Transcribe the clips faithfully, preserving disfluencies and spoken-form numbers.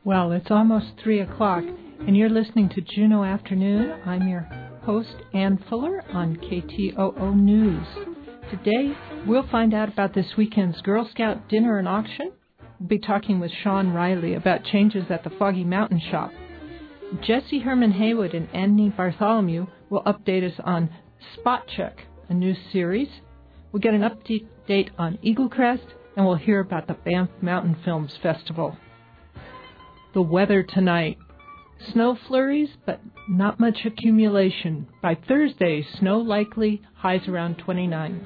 Well, it's almost three o'clock, and you're listening to Juneau Afternoon. I'm your host, Ann Fuller, on K T O O News. Today, we'll find out about this weekend's Girl Scout dinner and auction. We'll be talking with Sean Riley about changes at the Foggy Mountain Shop. Jesse Herman Haywood and Annie Bartholomew will update us on Spot Check, a new series. We'll get an update on Eagle Crest, and we'll hear about the Banff Mountain Films Festival. The weather tonight. Snow flurries, but not much accumulation. By Thursday, snow likely, highs around twenty-nine.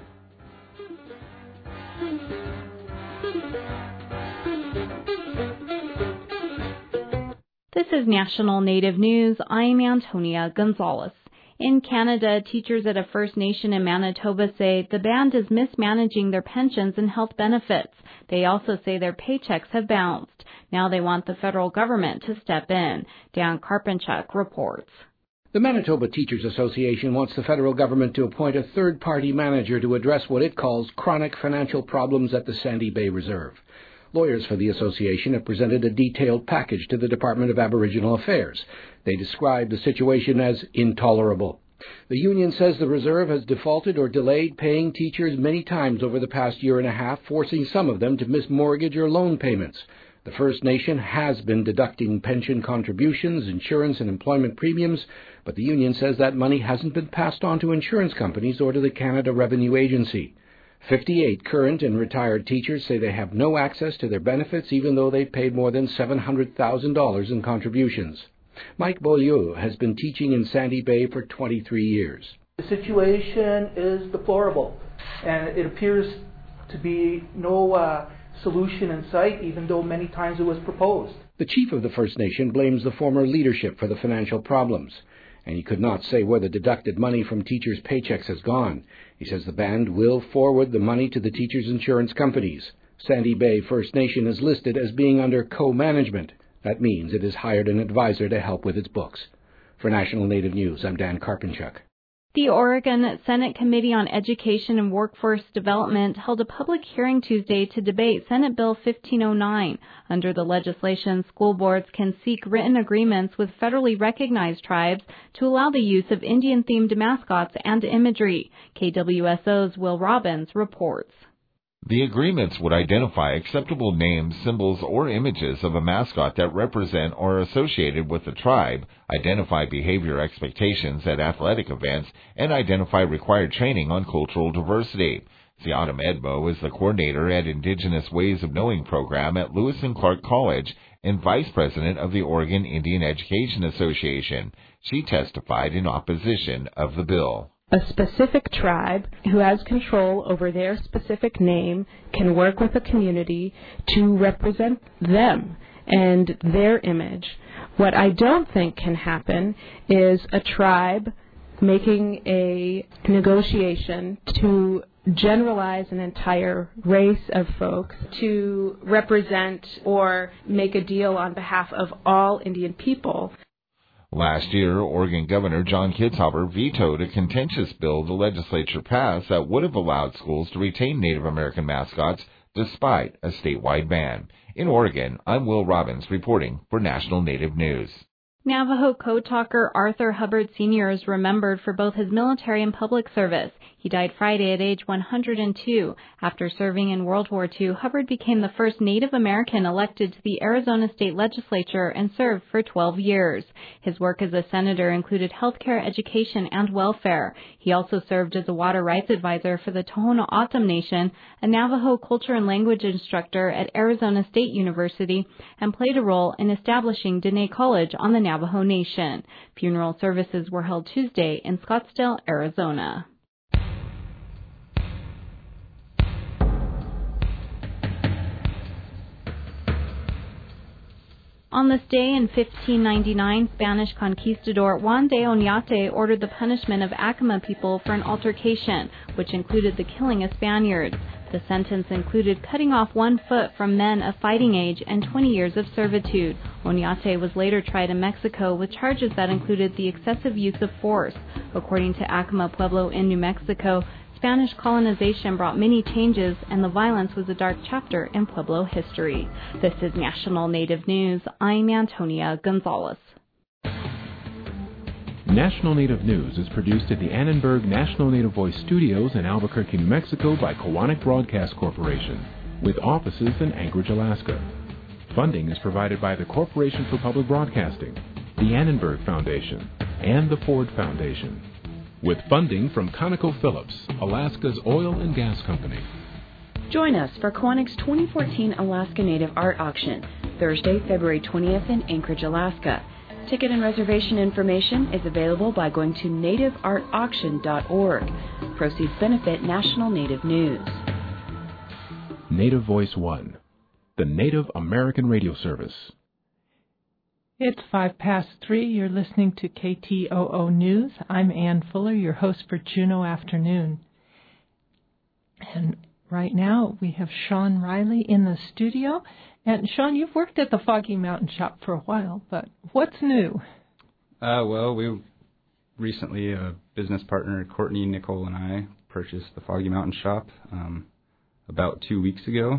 This is National Native News. I'm Antonia Gonzalez. In Canada, teachers at a First Nation in Manitoba say the band is mismanaging their pensions and health benefits. They also say their paychecks have bounced. Now they want the federal government to step in. Dan Karpinchuk reports. The Manitoba Teachers Association wants the federal government to appoint a third-party manager to address what it calls chronic financial problems at the Sandy Bay Reserve. Lawyers for the association have presented a detailed package to the Department of Aboriginal Affairs. They describe the situation as intolerable. The union says the reserve has defaulted or delayed paying teachers many times over the past year and a half, forcing some of them to miss mortgage or loan payments. The First Nation has been deducting pension contributions, insurance and employment premiums, but the union says that money hasn't been passed on to insurance companies or to the Canada Revenue Agency. fifty-eight current and retired teachers say they have no access to their benefits even though they paid more than seven hundred thousand dollars in contributions. Mike Beaulieu has been teaching in Sandy Bay for twenty-three years. The situation is deplorable, and it appears to be no uh, solution in sight, even though many times it was proposed. The chief of the First Nation blames the former leadership for the financial problems, and he could not say where the deducted money from teachers' paychecks has gone. He says the band will forward the money to the teachers' insurance companies. Sandy Bay First Nation is listed as being under co-management. That means it has hired an advisor to help with its books. For National Native News, I'm Dan Karpinchuk. The Oregon Senate Committee on Education and Workforce Development held a public hearing Tuesday to debate Senate Bill fifteen oh nine. Under the legislation, school boards can seek written agreements with federally recognized tribes to allow the use of Indian-themed mascots and imagery. K W S O's Will Robbins reports. The agreements would identify acceptable names, symbols, or images of a mascot that represent or are associated with the tribe, identify behavior expectations at athletic events, and identify required training on cultural diversity. Ziada Medmo is the coordinator at Indigenous Ways of Knowing program at Lewis and Clark College and vice president of the Oregon Indian Education Association. She testified in opposition of the bill. A specific tribe who has control over their specific name can work with a community to represent them and their image. What I don't think can happen is a tribe making a negotiation to generalize an entire race of folks to represent or make a deal on behalf of all Indian people. Last year, Oregon Governor John Kitzhaber vetoed a contentious bill the legislature passed that would have allowed schools to retain Native American mascots despite a statewide ban. In Oregon, I'm Will Robbins reporting for National Native News. Navajo code talker Arthur Hubbard Senior is remembered for both his military and public service. He died Friday at age one hundred two. After serving in World War Two, Hubbard became the first Native American elected to the Arizona State Legislature and served for twelve years. His work as a senator included healthcare, education, and welfare. He also served as a water rights advisor for the Tohono O'odham Nation, a Navajo culture and language instructor at Arizona State University, and played a role in establishing Dene College on the Navajo Nation. Funeral services were held Tuesday in Scottsdale, Arizona. On this day in fifteen ninety-nine, Spanish conquistador Juan de Oñate ordered the punishment of Acoma people for an altercation, which included the killing of Spaniards. The sentence included cutting off one foot from men of fighting age and twenty years of servitude. Oñate was later tried in Mexico with charges that included the excessive use of force. According to Acoma Pueblo in New Mexico, Spanish colonization brought many changes, and the violence was a dark chapter in Pueblo history. This is National Native News. I'm Antonia Gonzalez. National Native News is produced at the Annenberg National Native Voice Studios in Albuquerque, New Mexico by Kowanik Broadcast Corporation, with offices in Anchorage, Alaska. Funding is provided by the Corporation for Public Broadcasting, the Annenberg Foundation, and the Ford Foundation, with funding from ConocoPhillips, Alaska's oil and gas company. Join us for Kowanik's twenty fourteen Alaska Native Art Auction, Thursday, February twentieth in Anchorage, Alaska. Ticket and reservation information is available by going to native art auction dot org. Proceeds benefit National Native News. Native Voice One, the Native American radio service. It's five past three. You're listening to K T O O News. I'm Ann Fuller, your host for Juneau Afternoon. And right now we have Sean Riley in the studio. And Sean, you've worked at the Foggy Mountain Shop for a while, but what's new? Uh, well, we recently, a business partner, Courtney, Nicole, and I purchased the Foggy Mountain Shop um, about two weeks ago.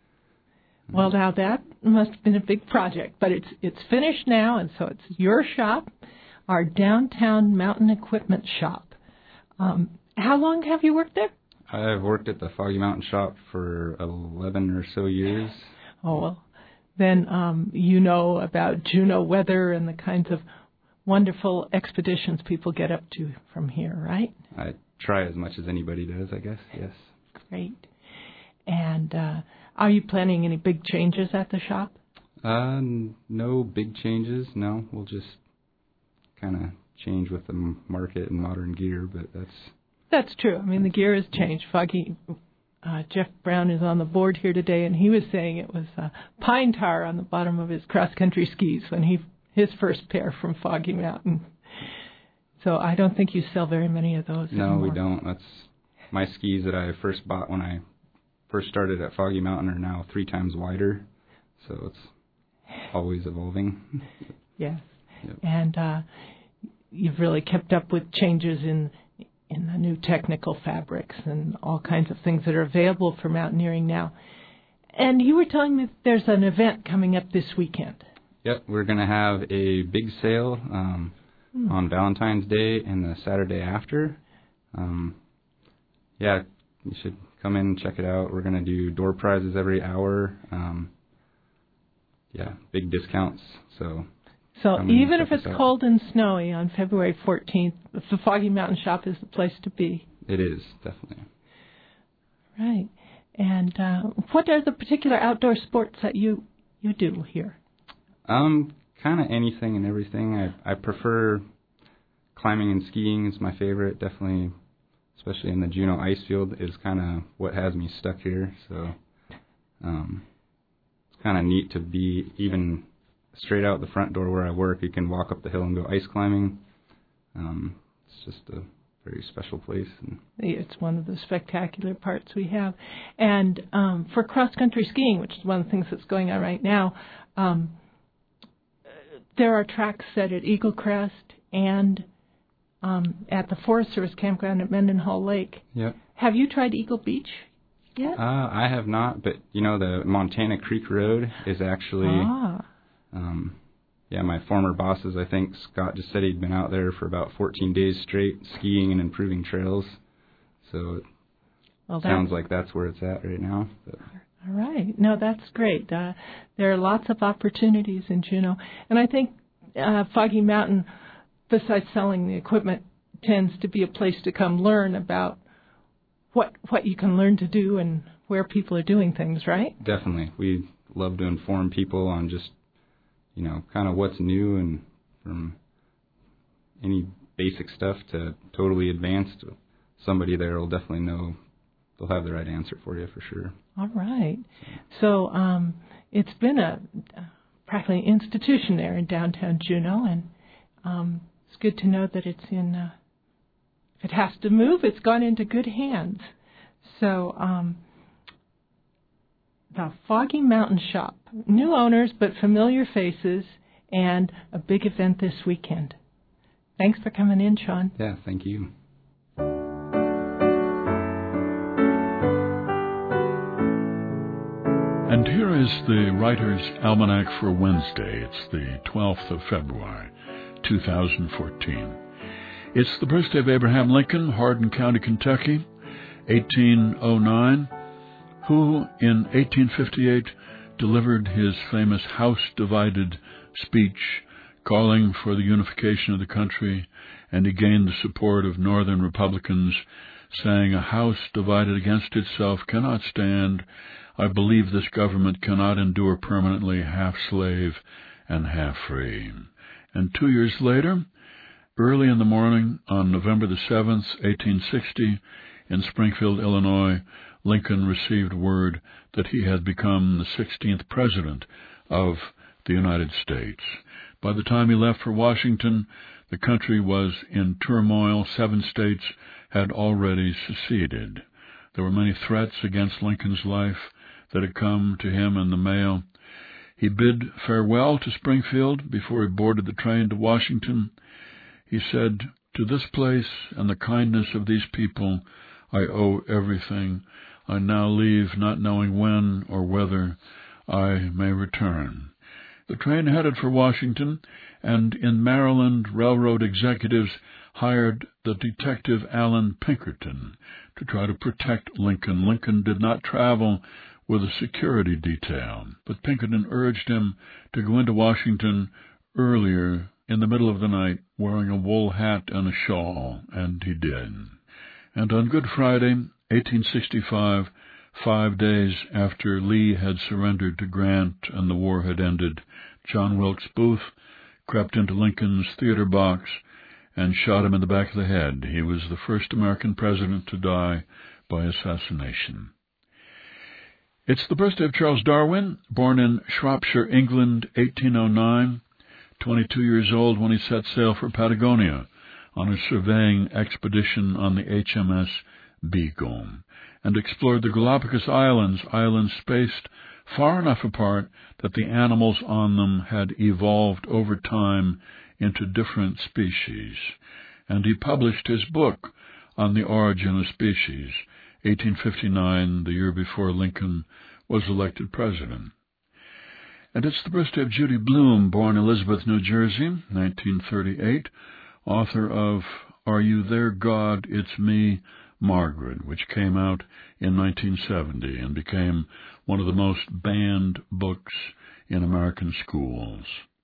Well, now that must have been a big project, but it's it's finished now, and so it's your shop, our downtown mountain equipment shop. Um, how long have you worked there? I've worked at the Foggy Mountain Shop for eleven or so years. Oh, well, then um, you know about Juneau weather and the kinds of wonderful expeditions people get up to from here, right? I try as much as anybody does, I guess, yes. Great. And uh, are you planning any big changes at the shop? Uh, no big changes, no. We'll just kind of change with the market and modern gear, but that's... That's true. I mean, the gear has changed. Foggy... Uh, Jeff Brown is on the board here today, and he was saying it was uh, pine tar on the bottom of his cross-country skis when he his first pair from Foggy Mountain. So I don't think you sell very many of those No, anymore. we don't. That's my skis that I first bought when I first started at Foggy Mountain are now three times wider, so it's always evolving. Yes, yep. And uh, you've really kept up with changes in in the new technical fabrics and all kinds of things that are available for mountaineering now. And you were telling me that there's an event coming up this weekend. Yep, we're going to have a big sale um, hmm. on Valentine's Day and the Saturday after. Um, yeah, you should come in and check it out. We're going to do door prizes every hour. Um, yeah, big discounts, so... So even if it's cold and snowy on February fourteenth, the Foggy Mountain Shop is the place to be. It is, definitely. Right. And uh, what are the particular outdoor sports that you, you do here? Um, kind of anything and everything. I I prefer climbing and skiing is my favorite, definitely, especially in the Juneau ice field is kind of what has me stuck here. So um, it's kind of neat to be even... straight out the front door where I work. You can walk up the hill and go ice climbing. Um, it's just a very special place. And it's one of the spectacular parts we have. And um, for cross-country skiing, which is one of the things that's going on right now, um, there are tracks set at Eagle Crest and um, at the Forest Service campground at Mendenhall Lake. Yep. Have you tried Eagle Beach yet? Uh, I have not, but, you know, the Montana Creek Road is actually... Ah. Um, yeah, my former bosses, I think Scott just said he'd been out there for about fourteen days straight skiing and improving trails. So it well, sounds like that's where it's at right now. But. All right. No, that's great. Uh, there are lots of opportunities in Juneau. And I think uh, Foggy Mountain, besides selling the equipment, tends to be a place to come learn about what what you can learn to do and where people are doing things, right? Definitely. We love to inform people on just you know, kind of what's new and from any basic stuff to totally advanced. Somebody there will definitely know, they'll have the right answer for you for sure. All right. So um, it's been a practically institution there in downtown Juneau, and um, it's good to know that it's in, uh, if it has to move, it's gone into good hands. So um, the Foggy Mountain Shop. New owners, but familiar faces, and a big event this weekend. Thanks for coming in, Sean. Yeah, thank you. And here is the Writer's Almanac for Wednesday. It's the twelfth of February, two thousand fourteen. It's the birthday of Abraham Lincoln, Hardin County, Kentucky, eighteen oh nine, who in eighteen fifty-eight delivered his famous House-divided speech calling for the unification of the country, and he gained the support of Northern Republicans, saying, "A house divided against itself cannot stand. I believe this government cannot endure permanently half slave and half free." And two years later, early in the morning on November the seventh, eighteen sixty, in Springfield, Illinois, Lincoln received word that he had become the sixteenth president of the United States. By the time he left for Washington, the country was in turmoil. Seven states had already seceded. There were many threats against Lincoln's life that had come to him in the mail. He bid farewell to Springfield before he boarded the train to Washington. He said, "To this place and the kindness of these people I owe everything. I now leave, not knowing when or whether I may return." The train headed for Washington, and in Maryland, railroad executives hired the detective Allan Pinkerton to try to protect Lincoln. Lincoln did not travel with a security detail, but Pinkerton urged him to go into Washington earlier in the middle of the night wearing a wool hat and a shawl, and he did. And on Good Friday, eighteen sixty-five, five days after Lee had surrendered to Grant and the war had ended, John Wilkes Booth crept into Lincoln's theater box and shot him in the back of the head. He was the first American president to die by assassination. It's the birthday of Charles Darwin, born in Shropshire, England, eighteen oh nine, twenty-two years old when he set sail for Patagonia on a surveying expedition on the H M S Beagle, and explored the Galapagos Islands, islands spaced far enough apart that the animals on them had evolved over time into different species. And he published his book on the origin of species, eighteen fifty-nine, the year before Lincoln was elected president. And it's the birthday of Judy Blume, born Elizabeth, New Jersey, nineteen thirty-eight, author of Are You There, God? It's Me, Margaret, which came out in nineteen seventy and became one of the most banned books in American schools.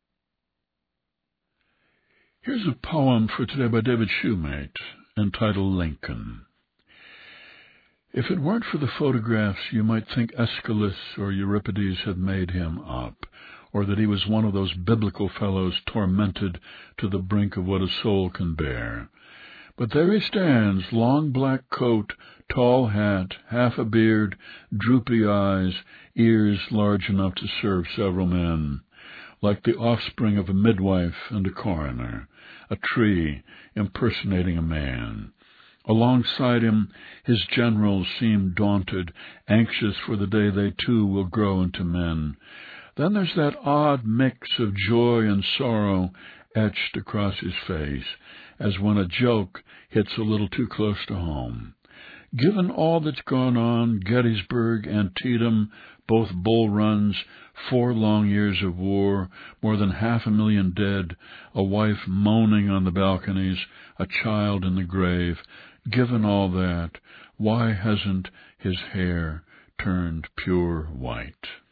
Here's a poem for today by David Shoemate, entitled Lincoln. If it weren't for the photographs, you might think Aeschylus or Euripides had made him up, or that he was one of those biblical fellows tormented to the brink of what a soul can bear. But there he stands, long black coat, tall hat, half a beard, droopy eyes, ears large enough to serve several men, like the offspring of a midwife and a coroner, a tree impersonating a man. Alongside him, his generals seem daunted, anxious for the day they too will grow into men. Then there's that odd mix of joy and sorrow etched across his face, as when a joke hits a little too close to home. Given all that's gone on, Gettysburg, Antietam, both Bull Runs, four long years of war, more than half a million dead, a wife moaning on the balconies, a child in the grave, given all that, why hasn't his hair turned pure white?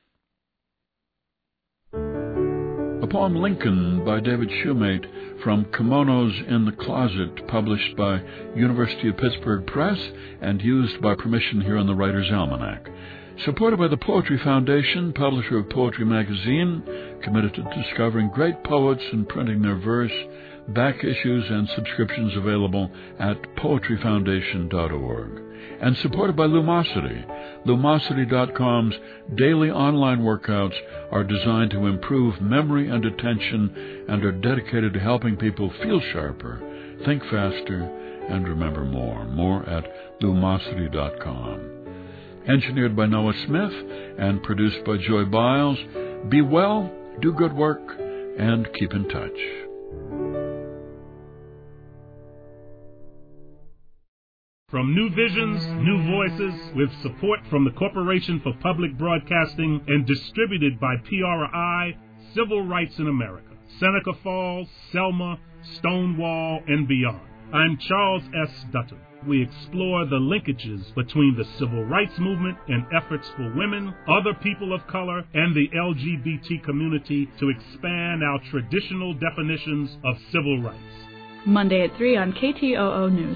A poem, Lincoln, by David Shoemate, from Kimonos in the Closet, published by University of Pittsburgh Press and used by permission here on the Writer's Almanac. Supported by the Poetry Foundation, publisher of Poetry Magazine, committed to discovering great poets and printing their verse. Back issues and subscriptions available at poetry foundation dot org. And supported by Lumosity. Lumosity dot com's daily online workouts are designed to improve memory and attention and are dedicated to helping people feel sharper, think faster, and remember more. More at Lumosity dot com. Engineered by Noah Smith and produced by Joy Biles. Be well, do good work, and keep in touch. From New Visions, New Voices, with support from the Corporation for Public Broadcasting and distributed by P R I, Civil Rights in America, Seneca Falls, Selma, Stonewall, and beyond. I'm Charles S. Dutton. We explore the linkages between the civil rights movement and efforts for women, other people of color, and the L G B T community to expand our traditional definitions of civil rights. Monday at three on K T O O News.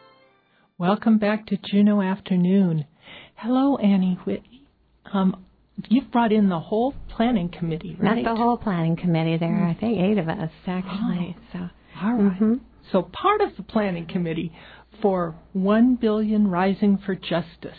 Welcome back to Juneau Afternoon. Hello, Annie Whitney. Um, you've brought in the whole planning committee, right? Not the whole planning committee. There are, I think, eight of us, actually. Oh, so, all right. Mm-hmm. So part of the planning committee for One Billion Rising for Justice.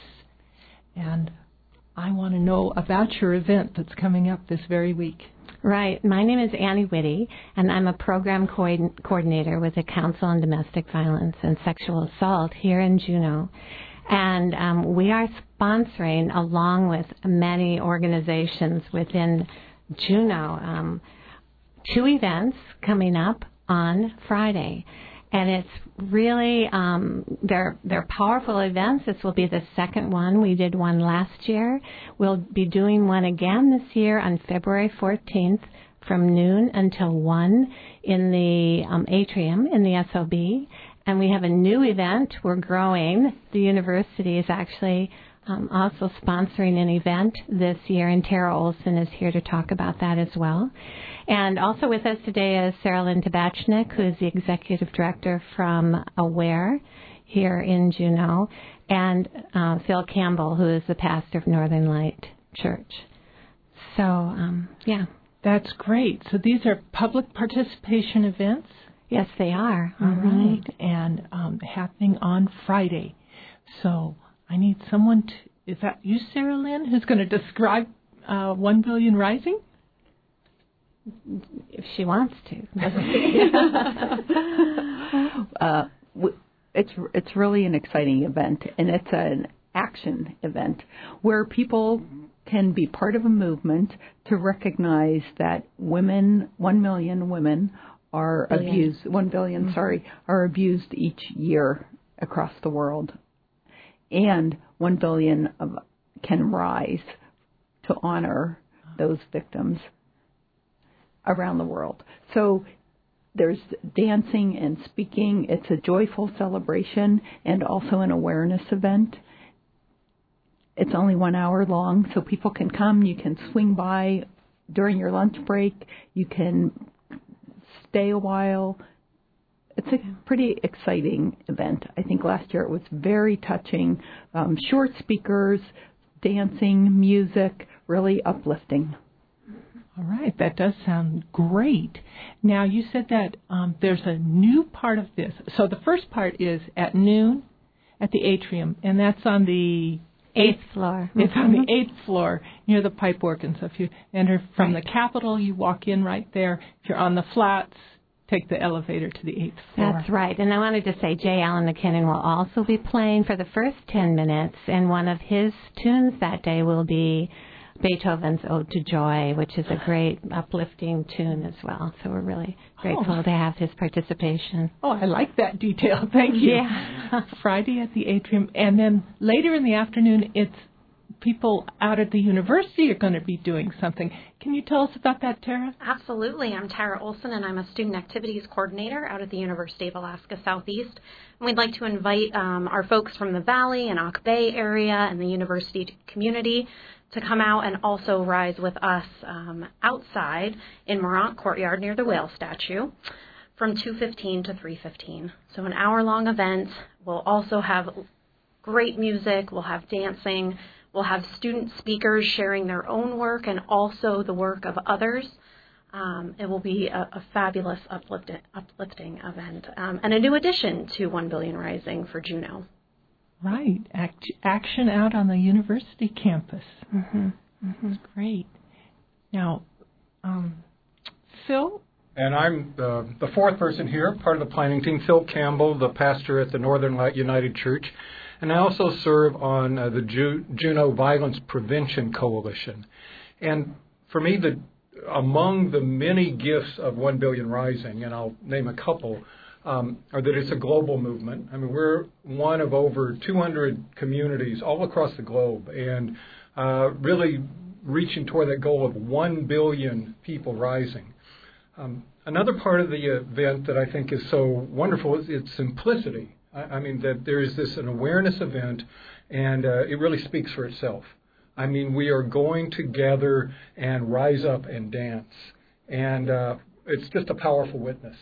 And I want to know about your event that's coming up this very week. Right. My name is Annie Whitty, and I'm a program co- coordinator with the Council on Domestic Violence and Sexual Assault here in Juneau. And um, we are sponsoring, along with many organizations within Juneau, um, two events coming up on Friday. And it's really, um, they're, they're powerful events. This will be the second one. We did one last year. We'll be doing one again this year on February fourteenth from noon until one in the um, atrium in the S O B. And we have a new event. We're growing. The university is actually um, also sponsoring an event this year, and Tara Olson is here to talk about that as well. And also with us today is Sarah Lynn Tabachnik, who is the executive director from AWARE here in Juneau, and uh, Phil Campbell, who is the pastor of Northern Light Church. So, um, yeah. That's great. So these are public participation events? Yes, they are. All mm-hmm. right. And um, happening on Friday. So I need someone to, is that you, Sarah Lynn, who's going to describe uh, One Billion Rising? If she wants to. uh, it's it's really an exciting event, and it's an action event where people can be part of a movement to recognize that women, one million women, are billion. abused. One billion, mm-hmm. sorry, are abused each year across the world, and one billion of, can rise to honor those victims around the world. So there's dancing and speaking. It's a joyful celebration and also an awareness event. It's only one hour long, so people can come. You can swing by during your lunch break. You can stay a while. It's a pretty exciting event. I think last year it was very touching. Um, short speakers, dancing, music, really uplifting. All right, that does sound great. Now, you said that um, there's a new part of this. So the first part is at noon at the atrium, and that's on the eighth floor. It's on the eighth floor near the pipe organ. So if you enter from right. the Capitol, you walk in right there. If you're on the flats, take the elevator to the eighth floor. That's right. And I wanted to say J. Allen McKinnon will also be playing for the first ten minutes, and one of his tunes that day will be Beethoven's Ode to Joy, which is a great uplifting tune as well. So we're really grateful oh. to have his participation. Oh, I like that detail. Thank you. Yeah. Friday at the atrium. And then later in the afternoon, it's people out at the university are going to be doing something. Can you tell us about that, Tara? Absolutely. I'm Tara Olson, and I'm a student activities coordinator out at the University of Alaska Southeast. And we'd like to invite um, our folks from the Valley and Auk Bay area and the university community to come out and also rise with us um, outside in Morant Courtyard near the whale statue from two fifteen to three fifteen. So an hour-long event. We'll also have great music. We'll have dancing. We'll have student speakers sharing their own work and also the work of others. Um, it will be a, a fabulous uplifting, uplifting event um, and a new addition to One Billion Rising for Juneau. Right. Act, action out on the university campus. Mm-hmm. Mm-hmm. That's great. Now, um, Phil? And I'm uh, the fourth person here, part of the planning team, Phil Campbell, the pastor at the Northern Light United Church. And I also serve on uh, the Ju- Juneau Violence Prevention Coalition. And for me, the among the many gifts of One Billion Rising, and I'll name a couple, um, or that it's a global movement. I mean, we're one of over two hundred communities all across the globe, and uh, really reaching toward that goal of one billion people rising. Um, another part of the event that I think is so wonderful is its simplicity. I, I mean, that there is this an awareness event, and uh, it really speaks for itself. I mean, we are going to gather and rise up and dance, and uh, it's just a powerful witness.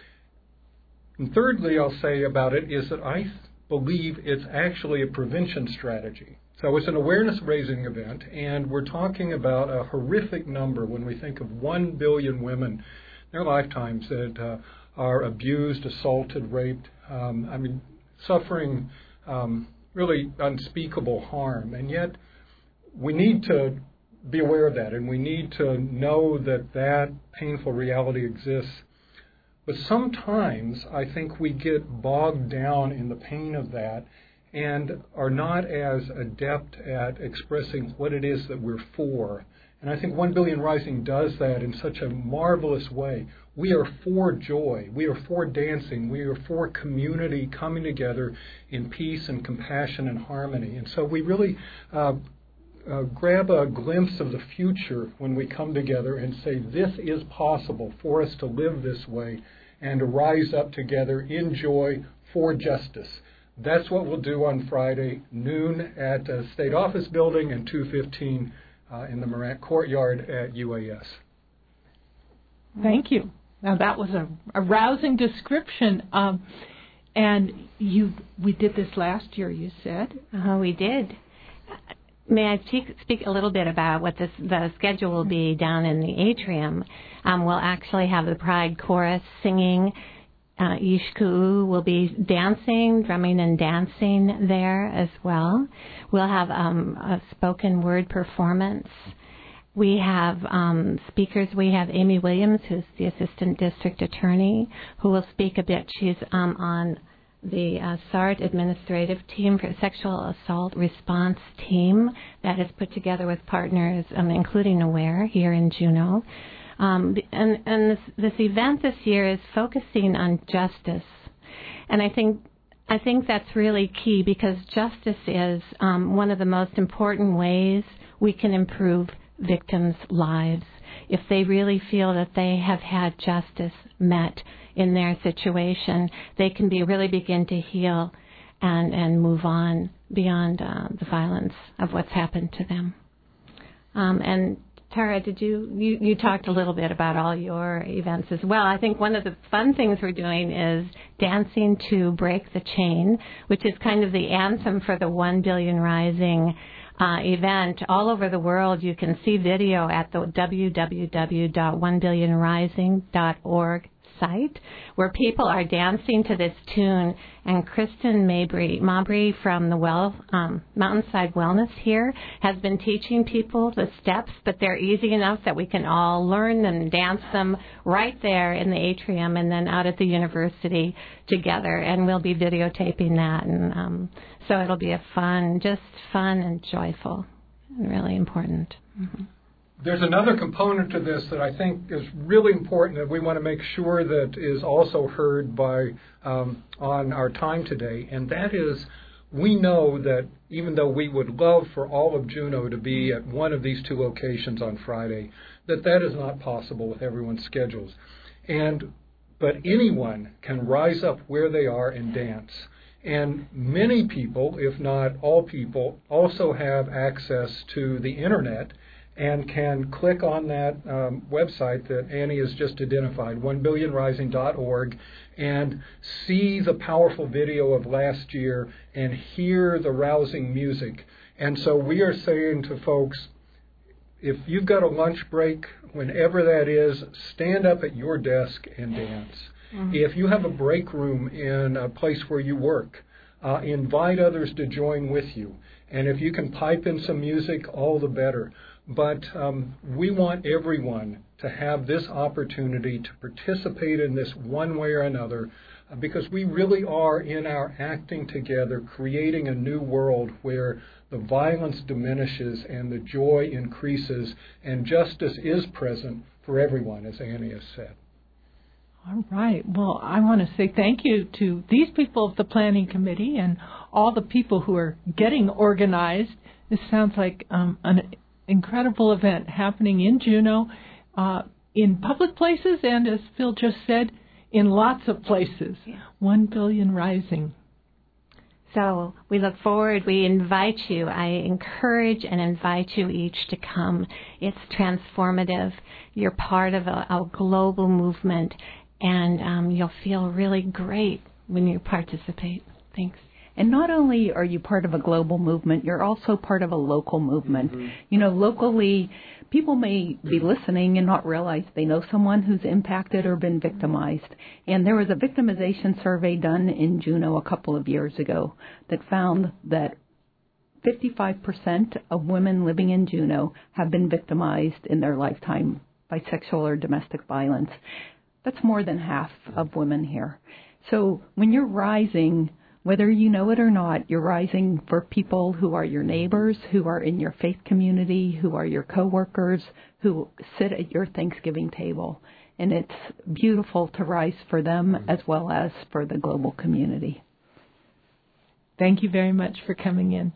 And thirdly, I'll say about it is that I believe it's actually a prevention strategy. So it's an awareness-raising event, and we're talking about a horrific number when we think of one billion women in their lifetimes that uh, are abused, assaulted, raped, um, I mean, suffering um, really unspeakable harm. And yet we need to be aware of that, and we need to know that that painful reality exists. But sometimes I think we get bogged down in the pain of that and are not as adept at expressing what it is that we're for. And I think One Billion Rising does that in such a marvelous way. We are for joy. We are for dancing. We are for community coming together in peace and compassion and harmony. And so we really uh, uh, grab a glimpse of the future when we come together and say, this is possible for us to live this way and to rise up together in joy for justice. That's what we'll do on Friday, noon at uh, State Office Building and two fifteen uh, in the Morant Courtyard at U A S. Thank you. Now that was a, a rousing description. Um, and you, we did this last year, you said. Uh, we did. May I speak, speak a little bit about what this, the schedule will be down in the atrium? Um, we'll actually have the Pride Chorus singing. Uh, Ishku'u will be dancing, drumming and dancing there as well. We'll have um, a spoken word performance. We have um, speakers. We have Amy Williams, who's the Assistant District Attorney, who will speak a bit. She's um, on the uh, S A R T administrative team for sexual assault response team that is put together with partners, um, including AWARE here in Juneau. Um, and and this, this event this year is focusing on justice, and I think I think that's really key because justice is um, one of the most important ways we can improve victims' lives. If they really feel that they have had justice met in their situation, they can be really begin to heal and and move on beyond uh, the violence of what's happened to them. Um, and Tara, did you, you, you talked a little bit about all your events as well. I think one of the fun things we're doing is Dancing to Break the Chain, which is kind of the anthem for the One Billion Rising uh, event. All over the world, you can see video at the w w w dot one billion rising dot org site where people are dancing to this tune. And Kristen Mabry, Mabry from the well, um, Mountainside Wellness here has been teaching people the steps, but they're easy enough that we can all learn them and dance them right there in the atrium and then out at the university together. And we'll be videotaping that. And um, so it'll be a fun, just fun and joyful and really important. Mm-hmm. There's another component to this that I think is really important that we want to make sure that is also heard by um, on our time today, and that is we know that even though we would love for all of Juneau to be at one of these two locations on Friday, that that is not possible with everyone's schedules. And but anyone can rise up where they are and dance. And many people, if not all people, also have access to the Internet and can click on that um, website that Annie has just identified, one billion rising dot org, and see the powerful video of last year and hear the rousing music. And so we are saying to folks, if you've got a lunch break, whenever that is, stand up at your desk and dance. Mm-hmm. If you have a break room in a place where you work, uh, invite others to join with you. And if you can pipe in some music, all the better. But um, we want everyone to have this opportunity to participate in this one way or another uh, because we really are in our acting together creating a new world where the violence diminishes and the joy increases and justice is present for everyone, as Annie has said. All right. Well, I want to say thank you to these people of the Planning Committee and all the people who are getting organized. This sounds like um, an incredible event happening in Juneau, uh, in public places, and as Phil just said, in lots of places. Yeah. One billion rising. So we look forward. We invite you. I encourage and invite you each to come. It's transformative. You're part of a, a global movement, and um, you'll feel really great when you participate. Thanks. And not only are you part of a global movement, you're also part of a local movement. Mm-hmm. You know, locally, people may be listening and not realize they know someone who's impacted or been victimized. And there was a victimization survey done in Juneau a couple of years ago that found that fifty-five percent of women living in Juneau have been victimized in their lifetime by sexual or domestic violence. That's more than half of women here. So when you're rising, whether you know it or not, you're rising for people who are your neighbors, who are in your faith community, who are your coworkers, who sit at your Thanksgiving table. And it's beautiful to rise for them as well as for the global community. Thank you very much for coming in.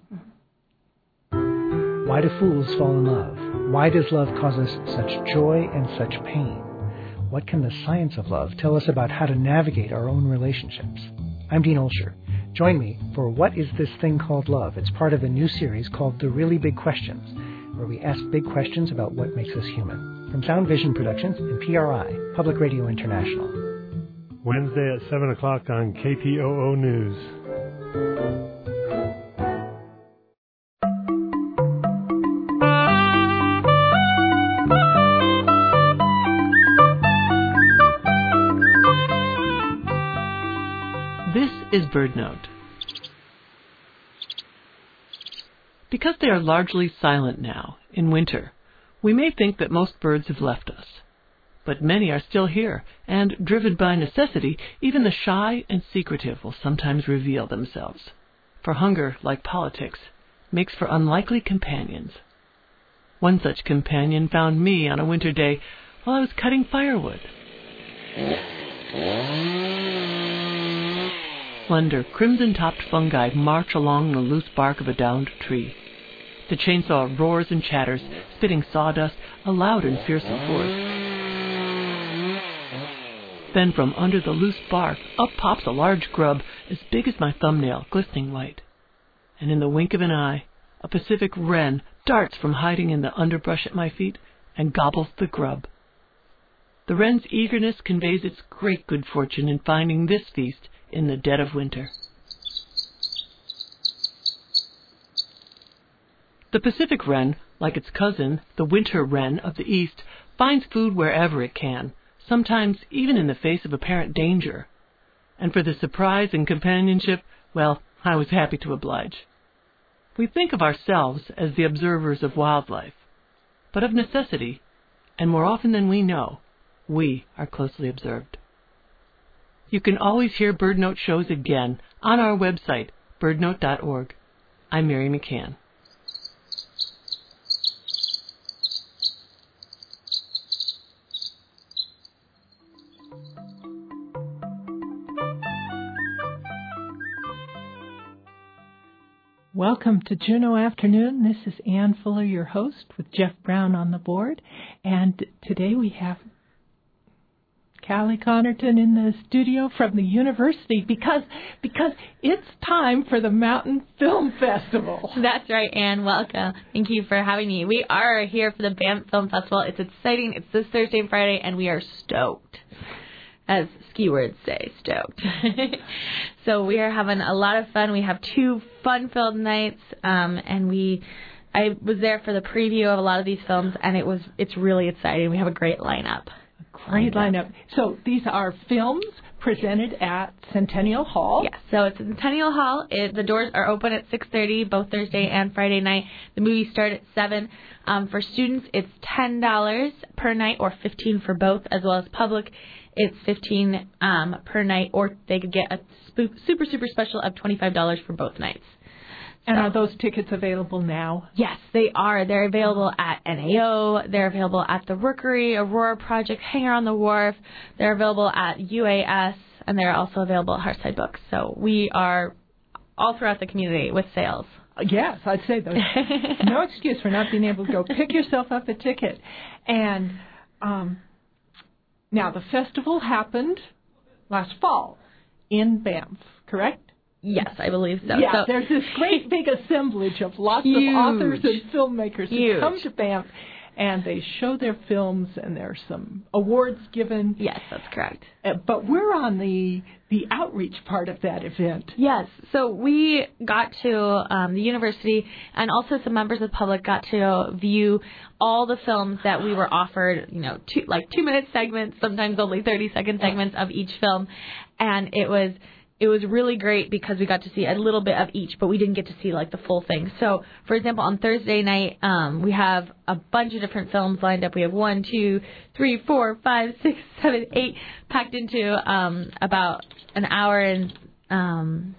Why do fools fall in love? Why does love cause us such joy and such pain? What can the science of love tell us about how to navigate our own relationships? I'm Dean Olsher. Join me for What is This Thing Called Love? It's part of a new series called The Really Big Questions, where we ask big questions about what makes us human. From Sound Vision Productions and P R I, Public Radio International. Wednesday at seven o'clock on K T O O News. Is BirdNote. Because they are largely silent now, in winter, we may think that most birds have left us. But many are still here, and, driven by necessity, even the shy and secretive will sometimes reveal themselves. For hunger, like politics, makes for unlikely companions. One such companion found me on a winter day while I was cutting firewood. Slender, crimson-topped fungi march along the loose bark of a downed tree. The chainsaw roars and chatters, spitting sawdust, a loud and fearsome force. Then from under the loose bark, up pops a large grub as big as my thumbnail, glistening white. And in the wink of an eye, a Pacific wren darts from hiding in the underbrush at my feet and gobbles the grub. The wren's eagerness conveys its great good fortune in finding this feast in the dead of winter. The Pacific wren, like its cousin, the winter wren of the east, finds food wherever it can, sometimes even in the face of apparent danger. And for the surprise and companionship, well, I was happy to oblige. We think of ourselves as the observers of wildlife, but of necessity, and more often than we know, we are closely observed. You can always hear BirdNote shows again on our website, bird note dot org. I'm Mary McCann. Welcome to Juneau Afternoon. This is Ann Fuller, your host, with Jeff Brown on the board. And today we have Callie Connerton in the studio from the university because because it's time for the Mountain Film Festival. That's right, Anne. Welcome. Thank you for having me. We are here for the Banff Film Festival. It's exciting. It's this Thursday and Friday, and we are stoked. As ski words say, stoked. So we are having a lot of fun. We have two fun-filled nights, um, and we I was there for the preview of a lot of these films, and it was it's really exciting. We have a great lineup. Great lineup. So these are films presented at Centennial Hall. Yes, so it's Centennial Hall. It, the doors are open at six thirty, both Thursday and Friday night. The movies start at seven. Um, for students, it's ten dollars per night or fifteen dollars for both, as well as public. It's fifteen dollars um, per night, or they could get a super, super special of twenty-five dollars for both nights. And are those tickets available now? Yes, they are. They're available at N A O. They're available at the Rookery, Aurora Project, Hangar on the Wharf. They're available at U A S, and they're also available at Hearthside Books. So we are all throughout the community with sales. Yes, I'd say there's no excuse for not being able to go pick yourself up a ticket. And um, now the festival happened last fall in Banff, correct? Yes, I believe so. Yeah, so, there's this great big assemblage of lots huge, of authors and filmmakers huge. who come to Banff, and they show their films, and there's some awards given. Yes, that's correct. Uh, but we're on the the outreach part of that event. Yes, so we got to um, the university, and also some members of the public got to view all the films that we were offered, you know, two, like two-minute segments, sometimes only thirty-second segments of each film, and it was... It was really great because we got to see a little bit of each, but we didn't get to see like the full thing. So, for example, on Thursday night, um, we have a bunch of different films lined up. We have one, two, three, four, five, six, seven, eight packed into um, about an hour and um,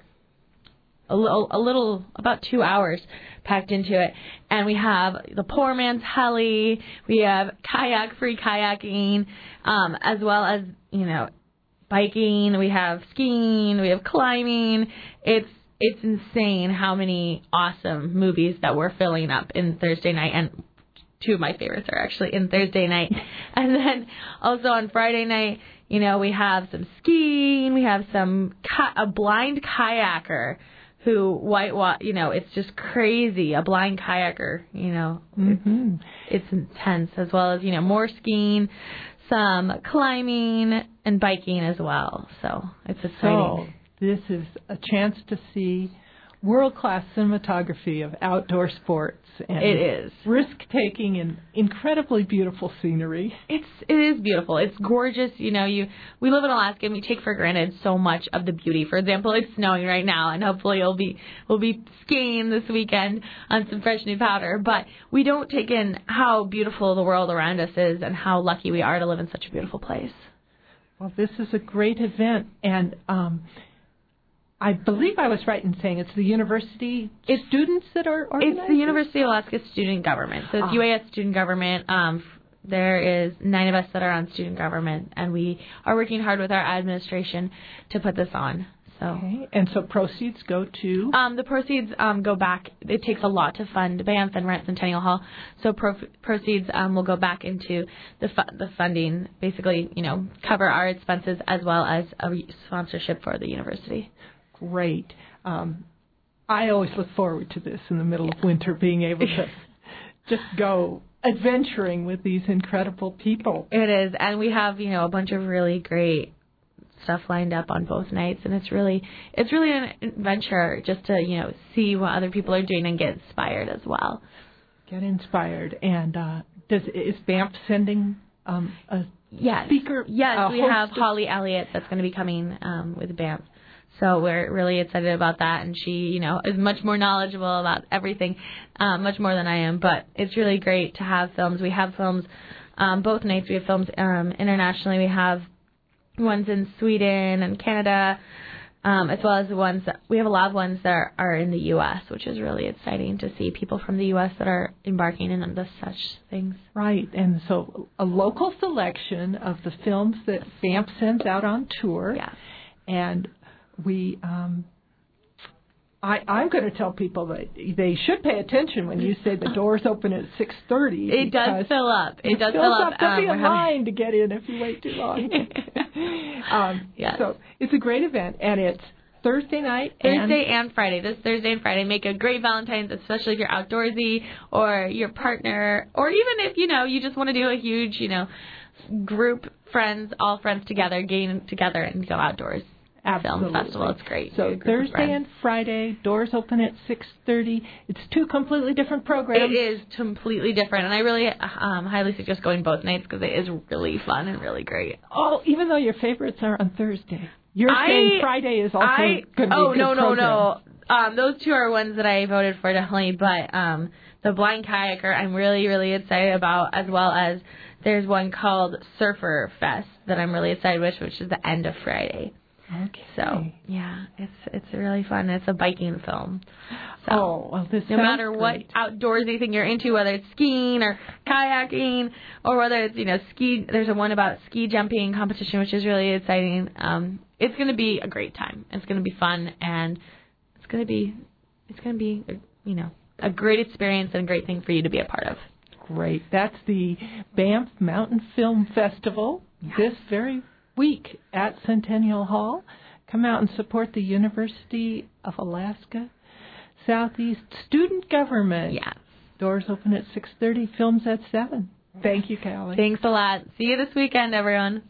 a little, a little, about two hours packed into it. And we have the Poor Man's Heli. We have kayak-free kayaking, um, as well as, you know, biking, we have skiing, we have climbing. It's it's insane how many awesome movies that we're filling up in Thursday night, and two of my favorites are actually in Thursday night. And then also on Friday night, you know, we have some skiing, we have some a blind kayaker who white you know, it's just crazy, a blind kayaker, you know. Mm-hmm. It's, it's intense, as well as, you know, more skiing, some climbing and biking as well. So it's exciting. So this is a chance to see world-class cinematography of outdoor sports. And it is. Risk-taking and incredibly beautiful scenery. It's it is beautiful. It's gorgeous. You know, you we live in Alaska and we take for granted so much of the beauty. For example, it's snowing right now, and hopefully we'll be we'll be skiing this weekend on some fresh new powder. But we don't take in how beautiful the world around us is and how lucky we are to live in such a beautiful place. Well, this is a great event, and um, I believe I was right in saying it's the university it's, students that are organizing? It's the University of Alaska student government. So it's ah. U A S student government. Um, there is nine of us that are on student government, and we are working hard with our administration to put this on. So, okay. And so proceeds go to? Um, the proceeds um, go back. It takes a lot to fund Banff and Rent Centennial Hall. So pro- proceeds um, will go back into the fu- the funding, basically, you know, cover our expenses as well as a re- sponsorship for the university. Great. Um, I always look forward to this in the middle of winter, being able to just go adventuring with these incredible people. It is, and we have, you know, a bunch of really great stuff lined up on both nights, and it's really it's really an adventure just to, you know, see what other people are doing and get inspired as well. Get inspired. And uh, does is Banff sending um, a yes. speaker? Yes, we have of... Holly Elliott that's going to be coming um, with Banff. So we're really excited about that, and she, you know, is much more knowledgeable about everything, um, much more than I am. But it's really great to have films. We have films um, both nights. We have films um, internationally. We have ones in Sweden and Canada, um, as well as the ones that we have a lot of ones that are, are in the U S, which is really exciting to see people from the U S that are embarking in the such things. Right, and so a local selection of the films that Banff sends out on tour. Yeah. And we, um, I, I'm going to tell people that they should pay attention when you say the doors open at six thirty. It does fill up. It, it does fills fill up. up. There'll um, be a having... line to get in if you wait too long. um, yes. So it's a great event, and it's Thursday night. Thursday and, and Friday. This Thursday and Friday make a great Valentine's, especially if you're outdoorsy or your partner, or even if, you know, you just want to do a huge, you know, group, friends, all friends together, getting together and go outdoors. Absolutely. Film festival. It's great. So Thursday and Friday, doors open at six thirty. It's two completely different programs. It is completely different, and I really um, highly suggest going both nights because it is really fun and really great. Oh, even though your favorites are on Thursday. You're I, saying Friday is also going to be oh, a good no, no, program. no. Um, those two are ones that I voted for definitely, but um, the Blind Kayaker I'm really, really excited about, as well as there's one called Surfer Fest that I'm really excited with, which is the end of Friday. Okay. So, yeah, it's it's really fun. It's a biking film. So, oh, well, this no matter what great. outdoorsy thing you're into, whether it's skiing or kayaking, or whether it's, you know, ski, there's a one about ski jumping competition, which is really exciting. Um, it's going to be a great time. It's going to be fun, and it's going to be, it's going to be, you know, a great experience and a great thing for you to be a part of. Great. That's the Banff Mountain Film Festival yeah. this very week at Centennial Hall. Come out and support the University of Alaska Southeast Student Government. Yes. Doors open at six thirty, films at seven. Thank you, Callie. Thanks a lot. See you this weekend, everyone.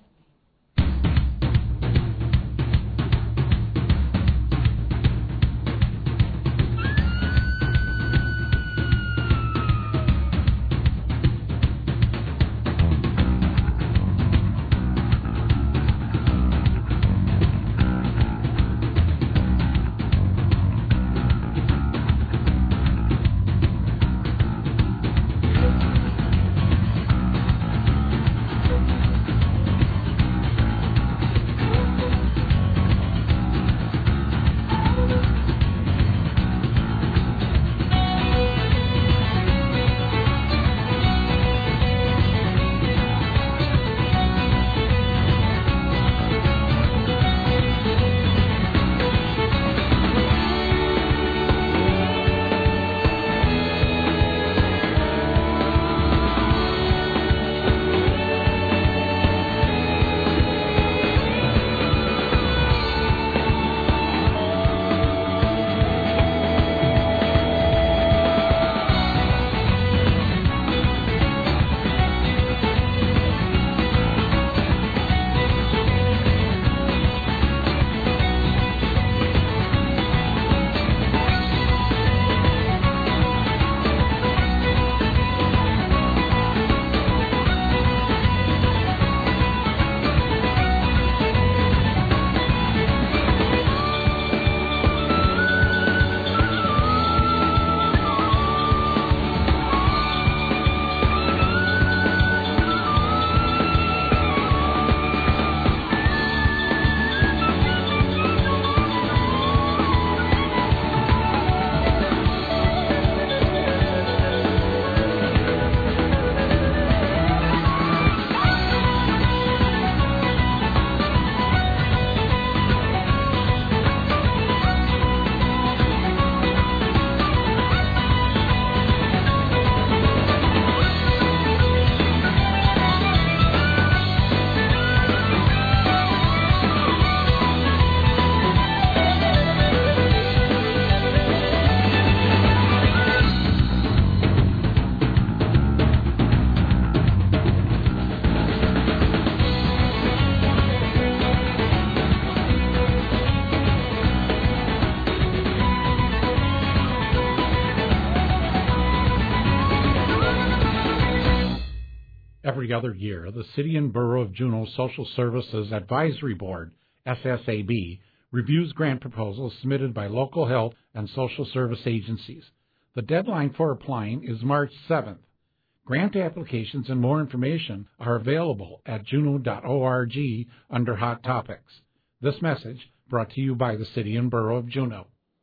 Every other year, the City and Borough of Juneau Social Services Advisory Board, S S A B, reviews grant proposals submitted by local health and social service agencies. The deadline for applying is March seventh. Grant applications and more information are available at juneau dot org under Hot Topics. This message brought to you by the City and Borough of Juneau.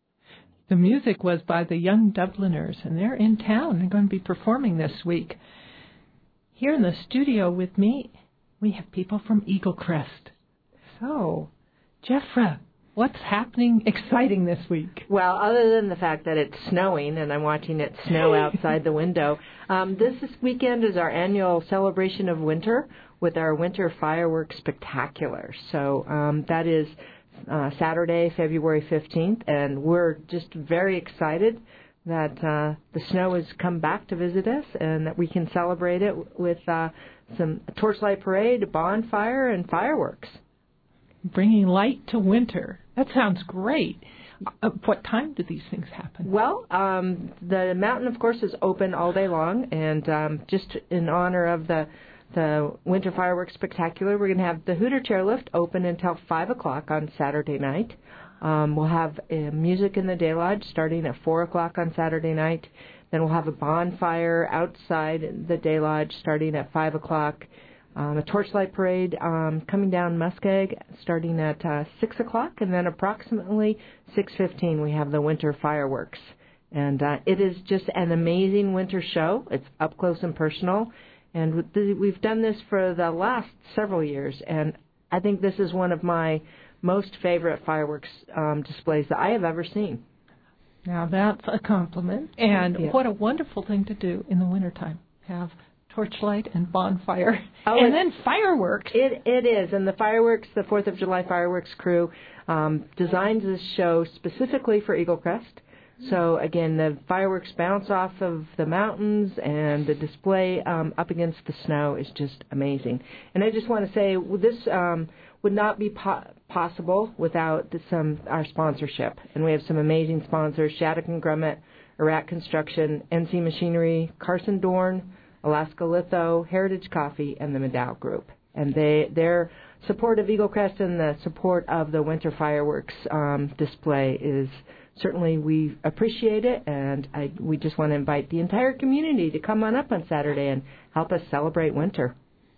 The music was by the Young Dubliners, and they're in town. They're going to be performing this week. Here in the studio with me, we have people from Eagle Crest. So, Jeffra, what's happening exciting this week? Well, other than the fact that it's snowing and I'm watching it snow outside the window, um, this, this weekend is our annual celebration of winter with our Winter Fireworks Spectacular. So um, that is uh, Saturday, February fifteenth, and we're just very excited that uh, the snow has come back to visit us and that we can celebrate it with uh, some torchlight parade, a bonfire, and fireworks. Bringing light to winter. That sounds great. Uh, what time do these things happen? Well, um, the mountain, of course, is open all day long, and um, just in honor of the the Winter Fireworks Spectacular, we're going to have the Hooter Chairlift open until five o'clock on Saturday night. Um, we'll have uh, music in the Day Lodge starting at four o'clock on Saturday night. Then we'll have a bonfire outside the Day Lodge starting at five o'clock. Um, a torchlight parade um, coming down Muskeg starting at uh, six o'clock, and then approximately six fifteen we have the winter fireworks. And uh, it is just an amazing winter show. It's up close and personal. And we've done this for the last several years, and I think this is one of my most favorite fireworks um, displays that I have ever seen. Now that's a compliment, and yeah. what a wonderful thing to do in the wintertime. Have torchlight and bonfire, oh, and then fireworks. It It is, and the fireworks, the fourth of July fireworks crew um, designed this show specifically for Eagle Crest. So, again, the fireworks bounce off of the mountains, and the display um, up against the snow is just amazing. And I just want to say, this um, would not be po- possible without some our sponsorship. And we have some amazing sponsors: Shattuck and Grummet, Iraq Construction, N C Machinery, Carson Dorn, Alaska Litho, Heritage Coffee, and the Medal Group. And they their support of Eagle Crest and the support of the winter fireworks um, display is certainly, we appreciate it, and I, we just want to invite the entire community to come on up on Saturday and help us celebrate winter.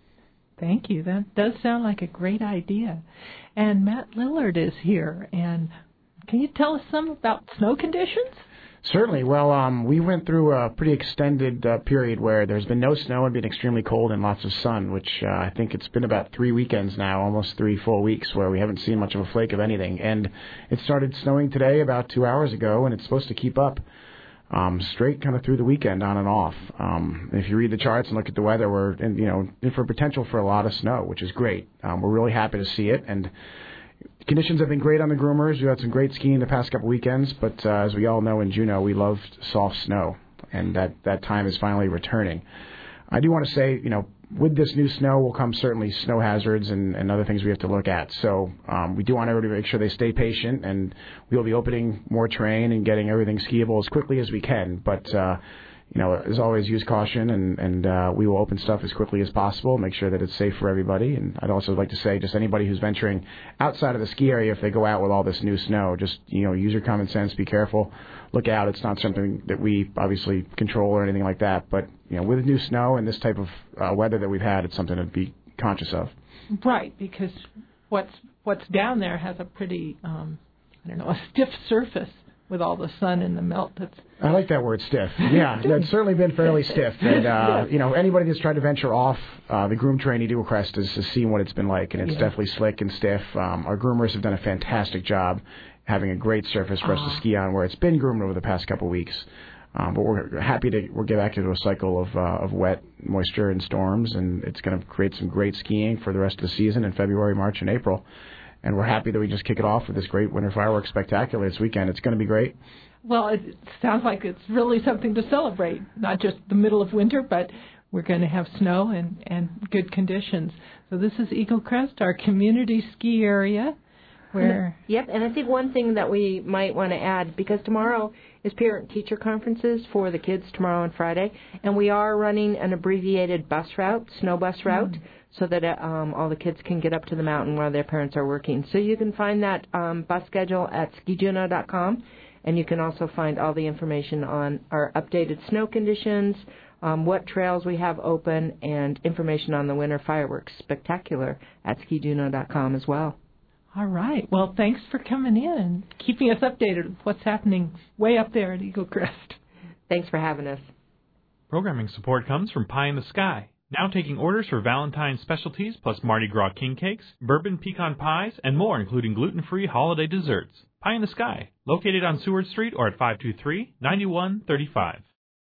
Thank you. That does sound like a great idea. And Matt Lillard is here. And can you tell us some about snow conditions? Certainly. Well, um, we went through a pretty extended uh, period where there's been no snow and been extremely cold and lots of sun, which uh, I think it's been about three weekends now, almost three full weeks, where we haven't seen much of a flake of anything. And it started snowing today about two hours ago, and it's supposed to keep up um, straight kind of through the weekend, on and off. Um, if you read the charts and look at the weather, we're in, you know in for potential for a lot of snow, which is great. Um, we're really happy to see it, and conditions have been great on the groomers. We had some great skiing the past couple weekends, but uh, as we all know in Juneau, we loved soft snow, and that, that time is finally returning. I do want to say, you know, with this new snow will come certainly snow hazards and, and other things we have to look at. So um, we do want everybody to make sure they stay patient, and we will be opening more terrain and getting everything skiable as quickly as we can. But uh, you know, as always, use caution, and, and uh, we will open stuff as quickly as possible, make sure that it's safe for everybody. And I'd also like to say, just anybody who's venturing outside of the ski area, if they go out with all this new snow, just, you know, use your common sense, be careful, look out. It's not something that we obviously control or anything like that. But, you know, with new snow and this type of uh, weather that we've had, it's something to be conscious of. Right, because what's what's down there has a pretty, um, I don't know, a stiff surface with all the sun and the melt. That's I like that word, stiff. Yeah, it's certainly been fairly stiff. And, uh, you know, anybody that's tried to venture off uh, the groom train at Eagle Crest has, has seen what it's been like, and it's yeah. definitely slick and stiff. Um, our groomers have done a fantastic job having a great surface for us uh-huh. to ski on, where it's been groomed over the past couple of weeks. Um, but we're happy to we'll get back into a cycle of uh, of wet, moisture, and storms, and it's going to create some great skiing for the rest of the season in February, March, and April. And we're happy that we just kick it off with this great winter fireworks spectacular this weekend. It's going to be great. Well, it sounds like it's really something to celebrate, not just the middle of winter, but we're going to have snow and, and good conditions. So this is Eagle Crest, our community ski area. Where Yep, and I think one thing that we might want to add, because tomorrow is parent-teacher conferences for the kids tomorrow and Friday, and we are running an abbreviated bus route, snow bus route, mm. so that um, all the kids can get up to the mountain while their parents are working. So you can find that um, bus schedule at ski juneau dot com, and you can also find all the information on our updated snow conditions, um, what trails we have open, and information on the Winter Fireworks Spectacular at ski juneau dot com as well. All right. Well, thanks for coming in and keeping us updated with what's happening way up there at Eagle Crest. Thanks for having us. Programming support comes from Pie in the Sky, now taking orders for Valentine's specialties plus Mardi Gras king cakes, bourbon pecan pies, and more, including gluten-free holiday desserts. Pie in the Sky, located on Seward Street or at five two three, nine one three five.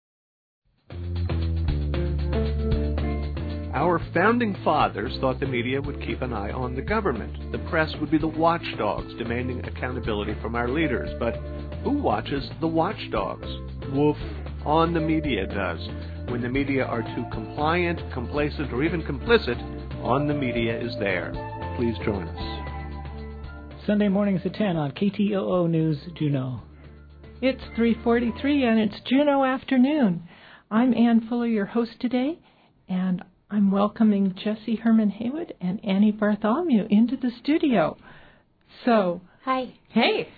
Our founding fathers thought the media would keep an eye on the government. The press would be the watchdogs, demanding accountability from our leaders. But who watches the watchdogs? Woof. On the media does. When the media are too compliant, complacent, or even complicit, On the Media is there. Please join us. Sunday mornings at ten on K T O O News, Juneau. It's three forty-three and it's Juneau Afternoon. I'm Ann Fuller, your host today, and I'm welcoming Jesse Herman Haywood and Annie Bartholomew into the studio. So, hi. Hey,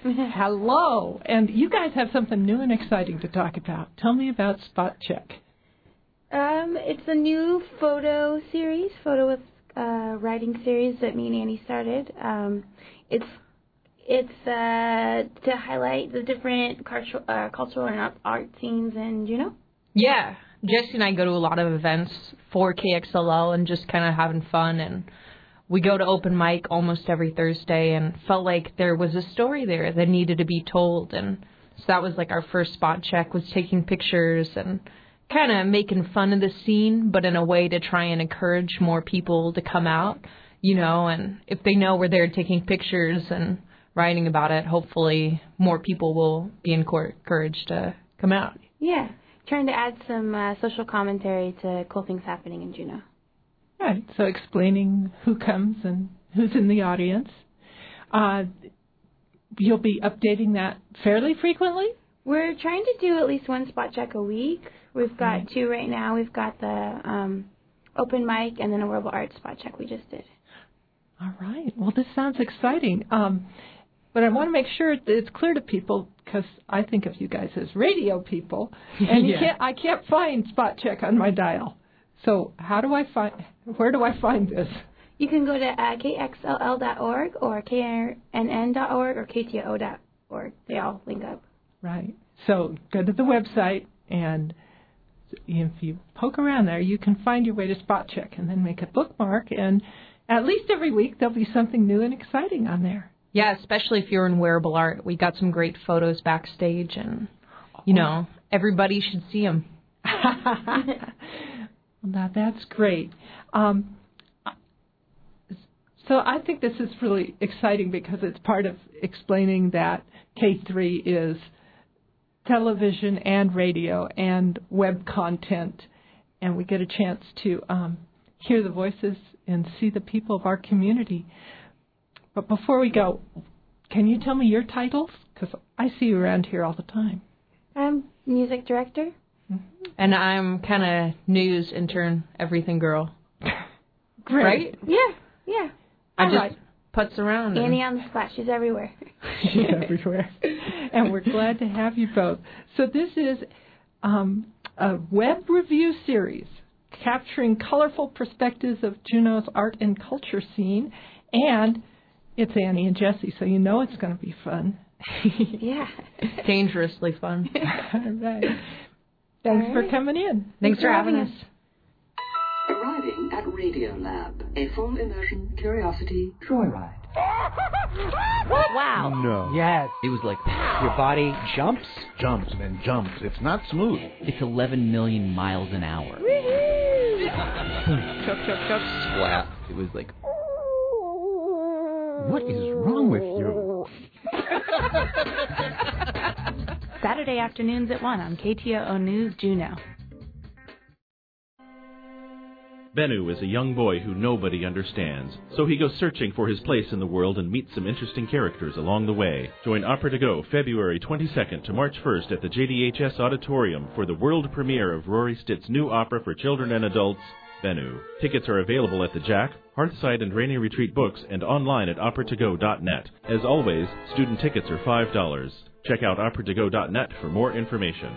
hello. And you guys have something new and exciting to talk about. Tell me about Spot Check. Um, it's a new photo series, photo with uh, writing series that me and Annie started. Um, it's it's uh, to highlight the different cultural, uh, cultural and art scenes in Juneau. Yeah, Jesse and I go to a lot of events for K X L L and just kind of having fun, and we go to open mic almost every Thursday, and felt like there was a story there that needed to be told, and so that was like our first spot check, was taking pictures and kind of making fun of the scene, but in a way to try and encourage more people to come out, you know, and if they know we're there taking pictures and writing about it, hopefully more people will be encouraged to come out. Yeah, trying to add some uh, social commentary to cool things happening in Juneau. Right, so explaining who comes and who's in the audience. Uh, you'll be updating that fairly frequently? We're trying to do at least one spot check a week. We've got two right now. We've got the um, open mic and then a World of Art spot check we just did. All right. Well, this sounds exciting. Um, but I want to make sure that it's clear to people, because I think of you guys as radio people, and you Yeah. can't, I can't find spot check on my dial. So how do I find? Where do I find this? You can go to uh, K X L L dot org or K N N dot org or K T O dot org. They all link up. Right. So go to the website, and if you poke around there, you can find your way to spot check, and then make a bookmark. And at least every week there'll be something new and exciting on there. Yeah, especially if you're in wearable art. We got some great photos backstage, and, you know, everybody should see them. Now, that's great. Um, so I think this is really exciting because it's part of explaining that K three is television and radio and web content, and we get a chance to um, hear the voices and see the people of our community. But before we go, can you tell me your titles? Because I see you around here all the time. I'm music director. And I'm kind of news intern, everything girl. Great. Right? Yeah, yeah. I All just right. putz around. and- Annie on the spot. She's everywhere. She's everywhere. And we're glad to have you both. So this is um, a web review series capturing colorful perspectives of Juneau's art and culture scene. And it's Annie and Jesse, so you know it's going to be fun. Yeah. Dangerously fun. All right. Thanks All for right. coming in. Thanks for having us. Arriving at Radiolab, a full immersion curiosity joyride. Wow. No. Yes. It was like your body jumps, jumps, and then jumps. It's not smooth. It's eleven million miles an hour. Chuck, chuck, chuck. Splat. It was like, what is wrong with you? Saturday afternoons at one on K T O O News Juneau. Bennu is a young boy who nobody understands, so he goes searching for his place in the world and meets some interesting characters along the way. Join Opera to Go February twenty-second to March first at the J D H S Auditorium for the world premiere of Rory Stitt's new opera for children and adults, Bennu. Tickets are available at the Jack, Hearthside and Rainy Retreat Books and online at opera to go dot net. As always, student tickets are five dollars. Check out opera to go dot net for more information.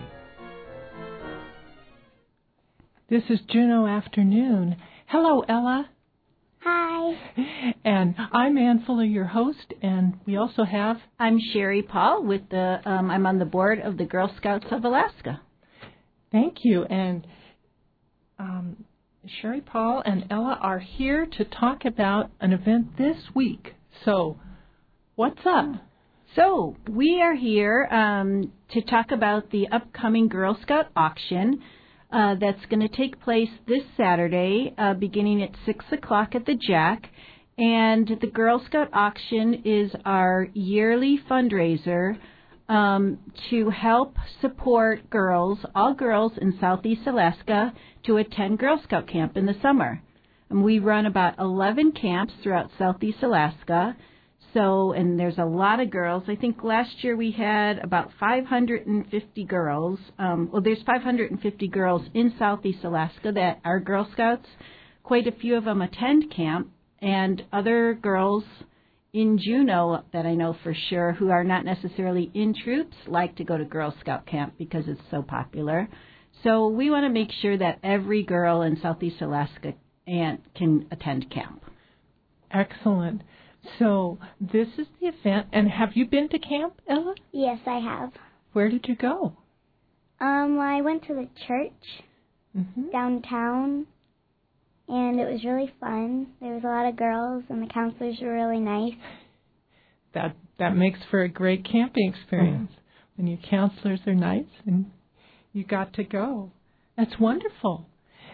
This is Juneau Afternoon. Hello, Ella. Hi. And I'm Ann Fuller, your host, and we also have... I'm Sherry Paul. With the um, I'm on the board of the Girl Scouts of Alaska. Thank you. And um, Sherry Paul and Ella are here to talk about an event this week. So, what's up? So, we are here um, to talk about the upcoming Girl Scout auction. Uh, that's going to take place this Saturday, uh, beginning at six o'clock at the Jack. And the Girl Scout auction is our yearly fundraiser um, to help support girls, all girls in Southeast Alaska, to attend Girl Scout camp in the summer. And we run about eleven camps throughout Southeast Alaska. So, and there's a lot of girls. I think last year we had about five hundred fifty girls. Um, well, there's five hundred fifty girls in Southeast Alaska that are Girl Scouts. Quite a few of them attend camp, and other girls in Juneau that I know for sure who are not necessarily in troops like to go to Girl Scout camp because it's so popular. So we want to make sure that every girl in Southeast Alaska and can attend camp. Excellent. So this is the event. And have you been to camp, Ella? Yes, I have. Where did you go? Um, I went to the church mm-hmm. downtown, and it was really fun. There was a lot of girls, and the counselors were really nice. That that makes for a great camping experience mm-hmm. when your counselors are nice and you got to go. That's wonderful.